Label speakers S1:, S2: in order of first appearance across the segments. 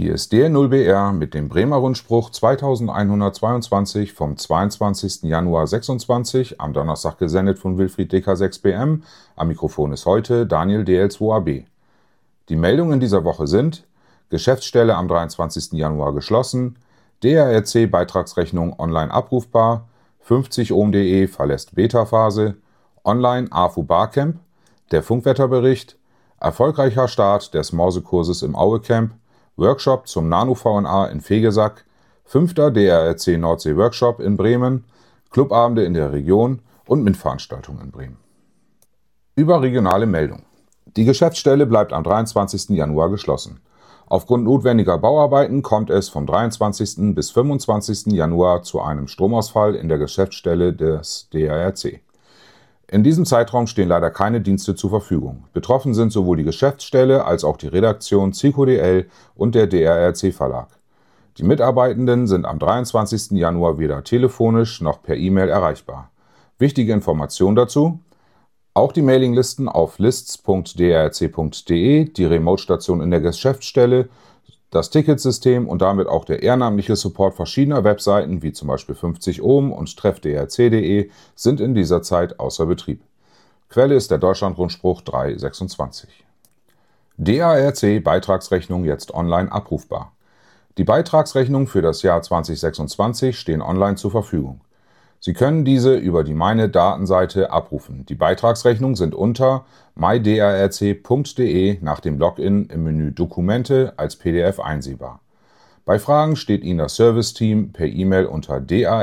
S1: Hier ist DL0BR mit dem Bremer Rundspruch 2122 vom 22. Januar 26, am Donnerstag gesendet von Wilfried DK6BM. Am Mikrofon ist heute Daniel DL2AB. Die Meldungen dieser Woche sind: Geschäftsstelle am 23. Januar geschlossen, DARC-Beitragsrechnung online abrufbar, 50ohm.de verlässt Beta-Phase, online AFU Barcamp, der Funkwetterbericht, erfolgreicher Start des Morsekurses im Aue-Camp, Workshop zum Nano-VNA in Vegesack, 5. DARC Nordsee-Workshop in Bremen, Clubabende in der Region und MINT-Veranstaltungen in Bremen. Überregionale Meldung. Die Geschäftsstelle bleibt am 23. Januar geschlossen. Aufgrund notwendiger Bauarbeiten kommt es vom 23. bis 25. Januar zu einem Stromausfall in der Geschäftsstelle des DARC. In diesem Zeitraum stehen leider keine Dienste zur Verfügung. Betroffen sind sowohl die Geschäftsstelle als auch die Redaktion CICO-DL und der DARC Verlag. Die Mitarbeitenden sind am 23. Januar weder telefonisch noch per E-Mail erreichbar. Wichtige Information dazu: Auch die Mailinglisten auf lists.darc.de, die Remote-Station in der Geschäftsstelle, das Ticketsystem und damit auch der ehrenamtliche Support verschiedener Webseiten wie zum Beispiel 50ohm und treffdarc.de sind in dieser Zeit außer Betrieb. Quelle ist der Deutschland-Rundspruch 3/26. DARC-Beitragsrechnung jetzt online abrufbar. Die Beitragsrechnungen für das Jahr 2026 stehen online zur Verfügung. Sie können diese über die Meine-Datenseite abrufen. Die Beitragsrechnungen sind unter mydarc.de nach dem Login im Menü Dokumente als PDF einsehbar. Bei Fragen steht Ihnen das Serviceteam per E-Mail unter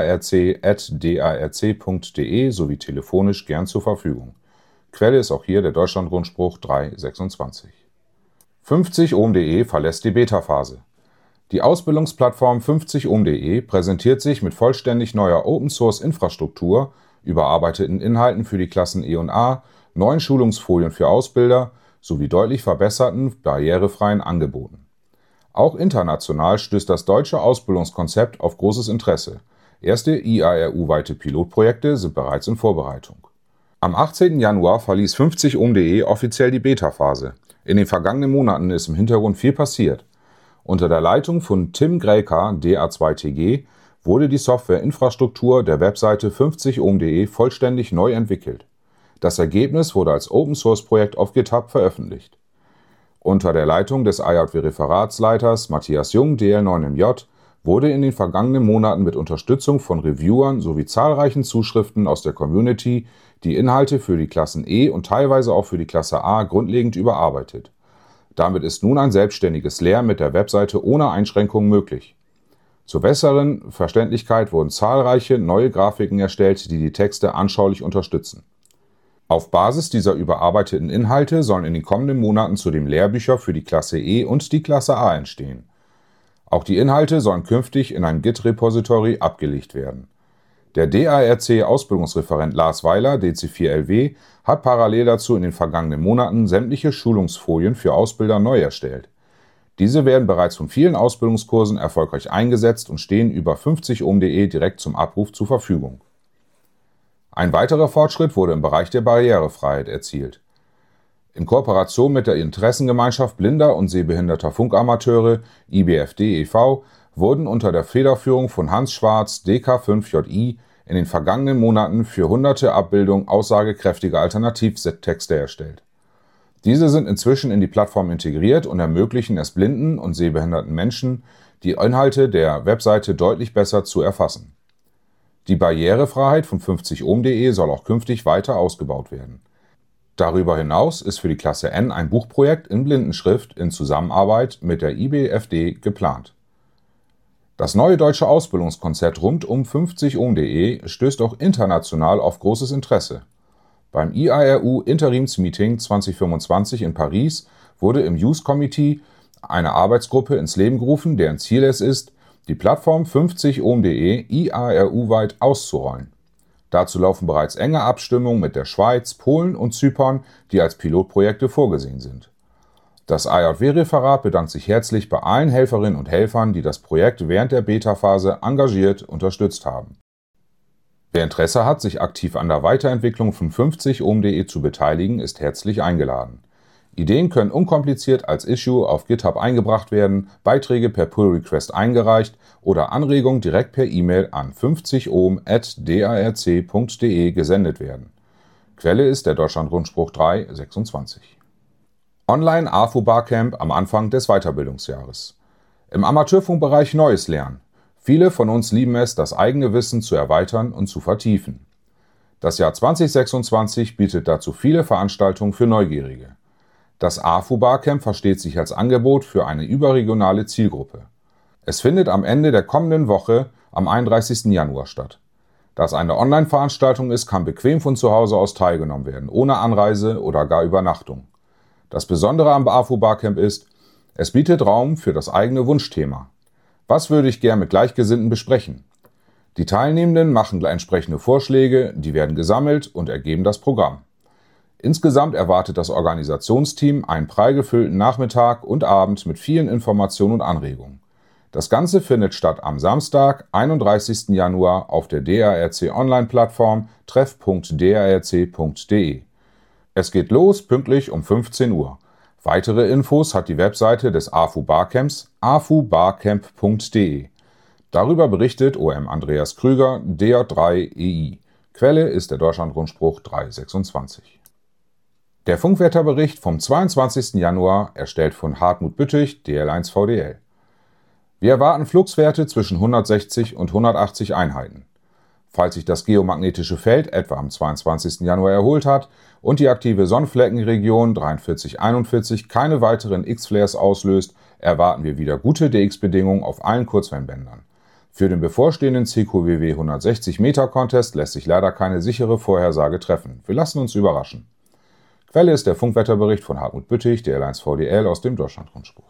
S1: darc@darc.de sowie telefonisch gern zur Verfügung. Quelle ist auch hier der Deutschland-Rundspruch 3/26. 50ohm.de verlässt die Beta-Phase. Die Ausbildungsplattform 50ohm.de präsentiert sich mit vollständig neuer Open-Source-Infrastruktur, überarbeiteten Inhalten für die Klassen E und A, neuen Schulungsfolien für Ausbilder sowie deutlich verbesserten, barrierefreien Angeboten. Auch international stößt das deutsche Ausbildungskonzept auf großes Interesse. Erste IARU-weite Pilotprojekte sind bereits in Vorbereitung. Am 18. Januar verließ 50ohm.de offiziell die Beta-Phase. In den vergangenen Monaten ist im Hintergrund viel passiert. Unter der Leitung von Tim Grelka, DA2TG, wurde die Softwareinfrastruktur der Webseite 50ohm.de vollständig neu entwickelt. Das Ergebnis wurde als Open-Source-Projekt auf GitHub veröffentlicht. Unter der Leitung des IJW-Referatsleiters Matthias Jung, DL9MJ, wurde in den vergangenen Monaten mit Unterstützung von Reviewern sowie zahlreichen Zuschriften aus der Community die Inhalte für die Klassen E und teilweise auch für die Klasse A grundlegend überarbeitet. Damit ist nun ein selbstständiges Lernen mit der Webseite ohne Einschränkungen möglich. Zur besseren Verständlichkeit wurden zahlreiche neue Grafiken erstellt, die die Texte anschaulich unterstützen. Auf Basis dieser überarbeiteten Inhalte sollen in den kommenden Monaten zudem Lehrbücher für die Klasse E und die Klasse A entstehen. Auch die Inhalte sollen künftig in einem Git-Repository abgelegt werden. Der DARC-Ausbildungsreferent Lars Weiler, DC4LW, hat parallel dazu in den vergangenen Monaten sämtliche Schulungsfolien für Ausbilder neu erstellt. Diese werden bereits von vielen Ausbildungskursen erfolgreich eingesetzt und stehen über 50ohm.de direkt zum Abruf zur Verfügung. Ein weiterer Fortschritt wurde im Bereich der Barrierefreiheit erzielt. In Kooperation mit der Interessengemeinschaft blinder und sehbehinderter Funkamateure IBFD e.V. wurden unter der Federführung von Hans Schwarz, DK5JI, in den vergangenen Monaten für hunderte Abbildungen aussagekräftiger Alternativtexte erstellt. Diese sind inzwischen in die Plattform integriert und ermöglichen es blinden und sehbehinderten Menschen, die Inhalte der Webseite deutlich besser zu erfassen. Die Barrierefreiheit von 50ohm.de soll auch künftig weiter ausgebaut werden. Darüber hinaus ist für die Klasse N ein Buchprojekt in Blindenschrift in Zusammenarbeit mit der IBFD geplant. Das neue deutsche Ausbildungskonzept rund um 50ohm.de stößt auch international auf großes Interesse. Beim IARU Interimsmeeting 2025 in Paris wurde im Use Committee eine Arbeitsgruppe ins Leben gerufen, deren Ziel es ist, die Plattform 50ohm.de IARU-weit auszurollen. Dazu laufen bereits enge Abstimmungen mit der Schweiz, Polen und Zypern, die als Pilotprojekte vorgesehen sind. Das IJW-Referat bedankt sich herzlich bei allen Helferinnen und Helfern, die das Projekt während der Beta-Phase engagiert unterstützt haben. Wer Interesse hat, sich aktiv an der Weiterentwicklung von 50ohm.de zu beteiligen, ist herzlich eingeladen. Ideen können unkompliziert als Issue auf GitHub eingebracht werden, Beiträge per Pull-Request eingereicht oder Anregungen direkt per E-Mail an 50ohm@darc.de gesendet werden. Quelle ist der Deutschlandrundspruch 3/26. Online-AFU-Barcamp am Anfang des Weiterbildungsjahres. Im Amateurfunkbereich Neues lernen. Viele von uns lieben es, das eigene Wissen zu erweitern und zu vertiefen. Das Jahr 2026 bietet dazu viele Veranstaltungen für Neugierige. Das AFU-Barcamp versteht sich als Angebot für eine überregionale Zielgruppe. Es findet am Ende der kommenden Woche am 31. Januar statt. Da es eine Online-Veranstaltung ist, kann bequem von zu Hause aus teilgenommen werden, ohne Anreise oder gar Übernachtung. Das Besondere am AFU-Barcamp ist, es bietet Raum für das eigene Wunschthema. Was würde ich gern mit Gleichgesinnten besprechen? Die Teilnehmenden machen entsprechende Vorschläge, die werden gesammelt und ergeben das Programm. Insgesamt erwartet das Organisationsteam einen prall gefüllten Nachmittag und Abend mit vielen Informationen und Anregungen. Das Ganze findet statt am Samstag, 31. Januar auf der DARC-Online-Plattform treff.darc.de. Es geht los pünktlich um 15 Uhr. Weitere Infos hat die Webseite des AFU-Barcamps afubarcamp.de. Darüber berichtet OM Andreas Krüger, DJ3EI. Quelle ist der Deutschlandrundspruch 3/26. Der Funkwetterbericht vom 22. Januar, erstellt von Hartmut Büttig, DL1VDL. Wir erwarten Fluxwerte zwischen 160 und 180 Einheiten. Falls sich das geomagnetische Feld etwa am 22. Januar erholt hat und die aktive Sonnenfleckenregion 4341 keine weiteren X-Flares auslöst, erwarten wir wieder gute DX-Bedingungen auf allen Kurzwellenbändern. Für den bevorstehenden CQWW 160 Meter Contest lässt sich leider keine sichere Vorhersage treffen. Wir lassen uns überraschen. Quelle ist der Funkwetterbericht von Hartmut Büttig, DL1VDL aus dem Deutschlandrundspruch.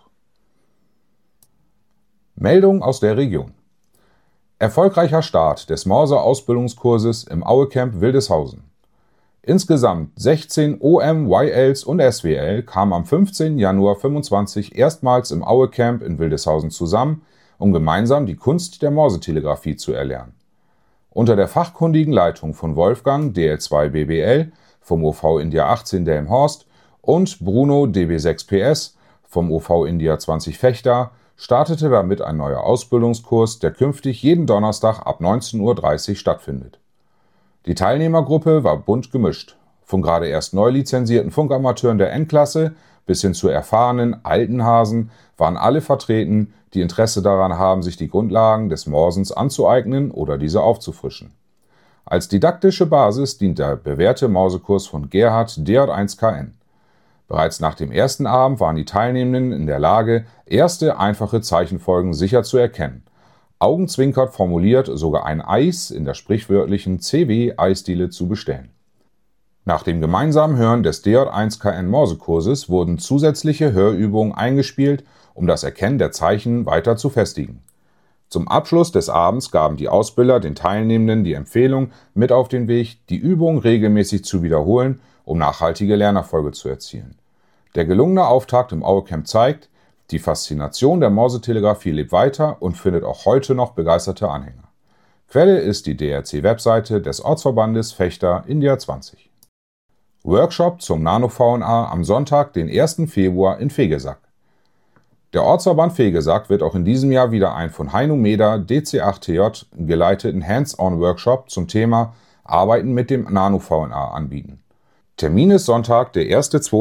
S1: Meldung aus der Region. Erfolgreicher Start des Morse-Ausbildungskurses im Aue-Camp Wildeshausen. Insgesamt 16 OM, YLs und SWL kamen am 15. Januar 2025 erstmals im Aue-Camp in Wildeshausen zusammen, um gemeinsam die Kunst der Morsetelegrafie zu erlernen. Unter der fachkundigen Leitung von Wolfgang, DL2BBL, vom OV India 18 Delmenhorst und Bruno, DB6PS, vom OV India 20 Vechta, startete damit ein neuer Ausbildungskurs, der künftig jeden Donnerstag ab 19:30 Uhr stattfindet. Die Teilnehmergruppe war bunt gemischt, von gerade erst neu lizenzierten Funkamateuren der N-Klasse bis hin zu erfahrenen alten Hasen waren alle vertreten, die Interesse daran haben, sich die Grundlagen des Morsens anzueignen oder diese aufzufrischen. Als didaktische Basis dient der bewährte Morsekurs von Gerhard DJ1KN. Bereits nach dem ersten Abend waren die Teilnehmenden in der Lage, erste einfache Zeichenfolgen sicher zu erkennen. Augenzwinkert formuliert sogar ein Eis in der sprichwörtlichen CW-Eisdiele zu bestellen. Nach dem gemeinsamen Hören des DJ1KN Morsekurses wurden zusätzliche Hörübungen eingespielt, um das Erkennen der Zeichen weiter zu festigen. Zum Abschluss des Abends gaben die Ausbilder den Teilnehmenden die Empfehlung mit auf den Weg, die Übung regelmäßig zu wiederholen, um nachhaltige Lernerfolge zu erzielen. Der gelungene Auftakt im Aue-Camp zeigt, die Faszination der Morsetelegrafie lebt weiter und findet auch heute noch begeisterte Anhänger. Quelle ist die DRC-Webseite des Ortsverbandes Vechta India 20. Workshop zum Nano-VNA am Sonntag, den 1. Februar in Vegesack. Der Ortsverband Vegesack wird auch in diesem Jahr wieder einen von Heino Meder DC8TJ geleiteten Hands-on-Workshop zum Thema Arbeiten mit dem Nano-VNA anbieten. Termin ist Sonntag, der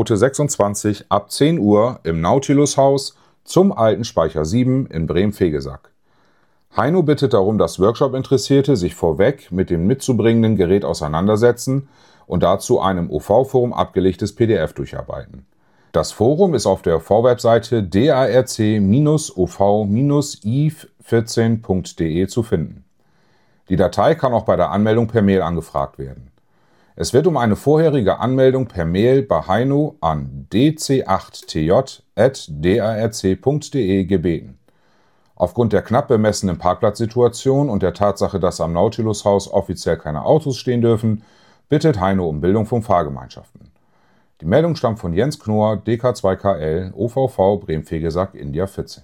S1: 1.2.26 ab 10 Uhr im Nautilus-Haus zum Alten Speicher 7 in Bremen-Vegesack. Heino bittet darum, dass Workshop-Interessierte sich vorweg mit dem mitzubringenden Gerät auseinandersetzen und dazu einem OV-Forum abgelegtes PDF durcharbeiten. Das Forum ist auf der Vorwebseite darc-ov-i14.de zu finden. Die Datei kann auch bei der Anmeldung per Mail angefragt werden. Es wird um eine vorherige Anmeldung per Mail bei Heino an dc8tj@darc.de gebeten. Aufgrund der knapp bemessenen Parkplatzsituation und der Tatsache, dass am Nautilus-Haus offiziell keine Autos stehen dürfen, bittet Heino um Bildung von Fahrgemeinschaften. Die Meldung stammt von Jens Knorr, DK2KL, OVV Bremen-Vegesack, India 14.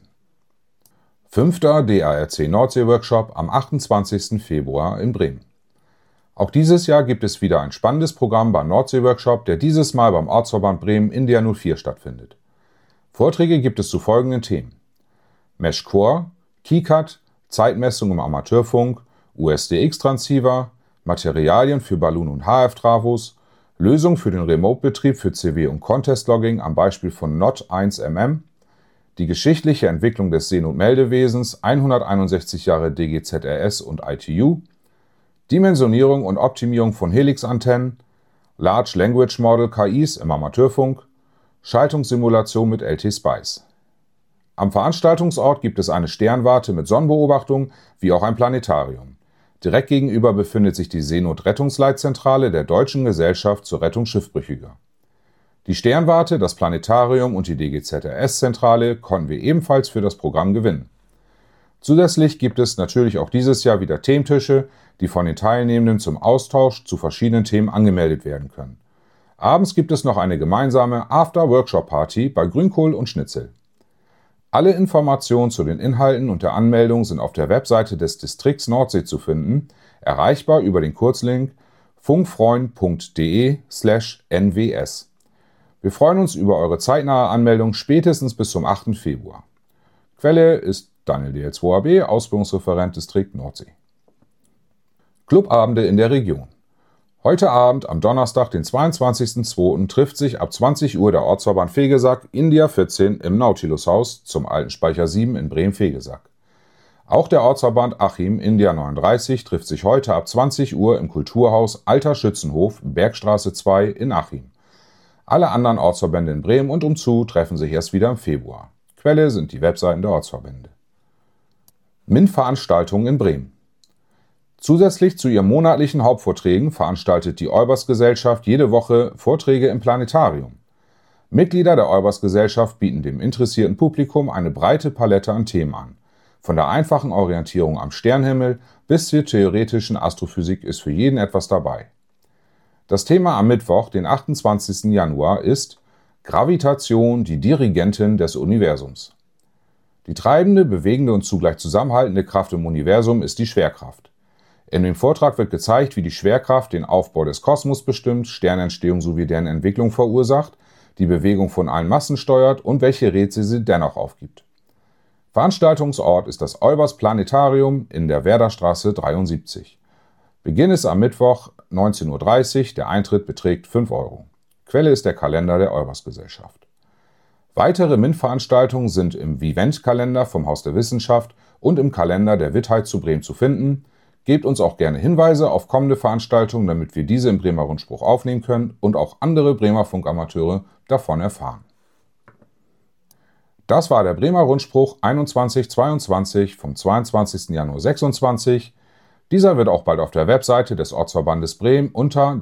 S1: 5. DARC Nordsee-Workshop am 28. Februar in Bremen. Auch dieses Jahr gibt es wieder ein spannendes Programm beim Nordsee-Workshop, der dieses Mal beim Ortsverband Bremen India 04 stattfindet. Vorträge gibt es zu folgenden Themen: Mesh Core, KeyCut, Zeitmessung im Amateurfunk, USDX-Transceiver, Materialien für Balloon- und HF-Travos, Lösung für den Remote-Betrieb für CW- und Contest-Logging am Beispiel von NOT 1MM, die geschichtliche Entwicklung des Seenotmeldewesens, 161 Jahre DGZRS und ITU, Dimensionierung und Optimierung von Helix-Antennen, Large Language Model KIs im Amateurfunk, Schaltungssimulation mit LT-Spice. Am Veranstaltungsort gibt es eine Sternwarte mit Sonnenbeobachtung wie auch ein Planetarium. Direkt gegenüber befindet sich die Seenot-Rettungsleitzentrale der Deutschen Gesellschaft zur Rettung Schiffbrüchiger. Die Sternwarte, das Planetarium und die DGZRS-Zentrale konnten wir ebenfalls für das Programm gewinnen. Zusätzlich gibt es natürlich auch dieses Jahr wieder Thementische, die von den Teilnehmenden zum Austausch zu verschiedenen Themen angemeldet werden können. Abends gibt es noch eine gemeinsame After-Workshop-Party bei Grünkohl und Schnitzel. Alle Informationen zu den Inhalten und der Anmeldung sind auf der Webseite des Distrikts Nordsee zu finden, erreichbar über den Kurzlink funkfreund.de/nws. Wir freuen uns über eure zeitnahe Anmeldung spätestens bis zum 8. Februar. Quelle ist Daniel DL2AB, Ausbildungsreferent Distrikt Nordsee. Clubabende in der Region. Heute Abend, am Donnerstag, den 22.02., trifft sich ab 20 Uhr der Ortsverband Vegesack India 14 im Nautilus-Haus zum Alten Speicher 7 in Bremen-Vegesack. Auch der Ortsverband Achim India 39 trifft sich heute ab 20 Uhr im Kulturhaus Alter Schützenhof, Bergstraße 2 in Achim. Alle anderen Ortsverbände in Bremen und umzu treffen sich erst wieder im Februar. Quelle sind die Webseiten der Ortsverbände. MINT-Veranstaltungen in Bremen. Zusätzlich zu ihren monatlichen Hauptvorträgen veranstaltet die Eubers-Gesellschaft jede Woche Vorträge im Planetarium. Mitglieder der Eubers-Gesellschaft bieten dem interessierten Publikum eine breite Palette an Themen an. Von der einfachen Orientierung am Sternhimmel bis zur theoretischen Astrophysik ist für jeden etwas dabei. Das Thema am Mittwoch, den 28. Januar, ist Gravitation, die Dirigentin des Universums. Die treibende, bewegende und zugleich zusammenhaltende Kraft im Universum ist die Schwerkraft. In dem Vortrag wird gezeigt, wie die Schwerkraft den Aufbau des Kosmos bestimmt, Sternentstehung sowie deren Entwicklung verursacht, die Bewegung von allen Massen steuert und welche Rätsel sie dennoch aufgibt. Veranstaltungsort ist das Eubers Planetarium in der Werderstraße 73. Beginn ist am Mittwoch 19.30 Uhr, der Eintritt beträgt 5 Euro. Quelle ist der Kalender der Eubers-Gesellschaft. Weitere MINT-Veranstaltungen sind im Vivent-Kalender vom Haus der Wissenschaft und im Kalender der Wittheit zu Bremen zu finden. Gebt uns auch gerne Hinweise auf kommende Veranstaltungen, damit wir diese im Bremer Rundspruch aufnehmen können und auch andere Bremer Funkamateure davon erfahren. Das war der Bremer Rundspruch 21/22 vom 22. Januar 26. Dieser wird auch bald auf der Webseite des Ortsverbandes Bremen unter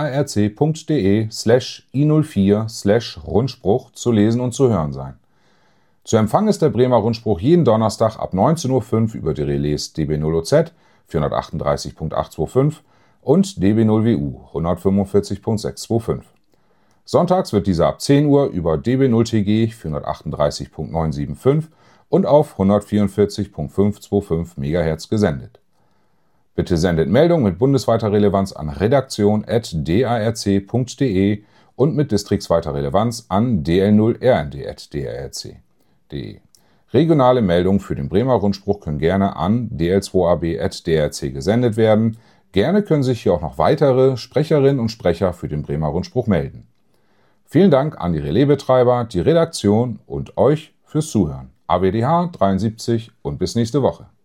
S1: darc.de/i04/Rundspruch zu lesen und zu hören sein. Zu Empfang ist der Bremer Rundspruch jeden Donnerstag ab 19.05 Uhr über die Relais DB0OZ 438.825 und DB0WU 145.625. Sonntags wird dieser ab 10 Uhr über DB0TG 438.975 und auf 144.525 MHz gesendet. Bitte sendet Meldung mit bundesweiter Relevanz an redaktion@darc.de und mit distriktsweiter Relevanz an dl0rnd@drc.de. Regionale Meldungen für den Bremer Rundspruch können gerne an dl2ab@drc gesendet werden. Gerne können sich hier auch noch weitere Sprecherinnen und Sprecher für den Bremer Rundspruch melden. Vielen Dank an die Relaisbetreiber, die Redaktion und euch fürs Zuhören. AWDH 73 und bis nächste Woche.